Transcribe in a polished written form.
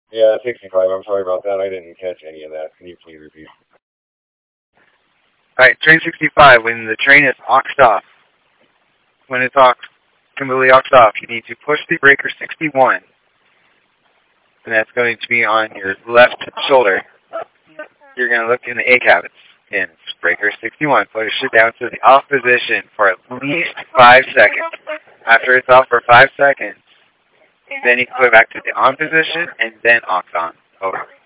Yeah, 65. I'm sorry about that. I didn't catch any of that. Can you please repeat? Alright, train 65, when the train is oxed off, when it's completely oxed off, you need to push the breaker 61. And that's going to be on your left shoulder. You're going to look in the A cabins. In breaker 61, push it down to the off position for at least 5 seconds. After it's off for 5 seconds, then you can put it back to the on position and then ox on. Over.